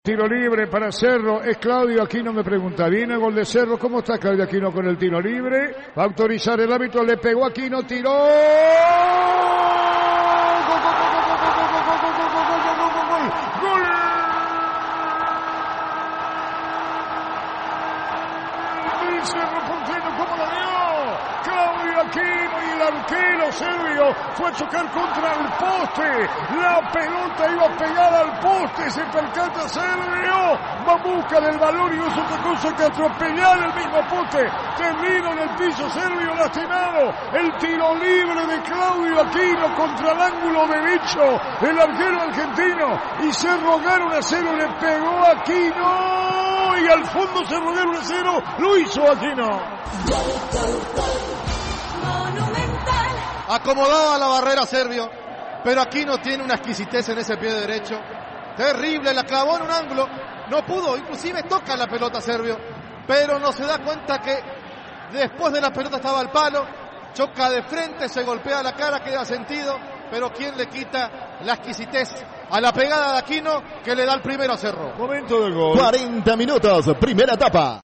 Tiro libre para Cerro, es Claudio Aquino, me pregunta, ¿viene el gol de Cerro? ¿Cómo está Claudio Aquino con el tiro libre? Va a autorizar el árbitro, le pegó Aquino, tiró. ¡Gol! El Cerro Porteño, ¿cómo lo dio? Claudio Aquino y el arquero serbio fue a chocar contra el poste. La pelota iba pegada al poste, se percata Serbio, va a busca del balón y no es otra cosa que atropellar el mismo poste. Termina en el piso Serbio lastimado. El tiro libre de Claudio Aquino contra el ángulo derecho, el arquero argentino, y Cerro gana 1-0, le pegó Aquino y al fondo Cerro gana 1-0, lo hizo Aquino. Acomodaba la barrera Serbio, pero Aquino tiene una exquisitez en ese pie derecho. Terrible, la clavó en un ángulo, no pudo, inclusive toca la pelota Serbio, pero no se da cuenta que después de la pelota estaba al palo, choca de frente, se golpea la cara, queda sentido, pero ¿quién le quita la exquisitez a la pegada de Aquino que le da el primero a Cerro? Momento del gol. 40 minutos, primera etapa.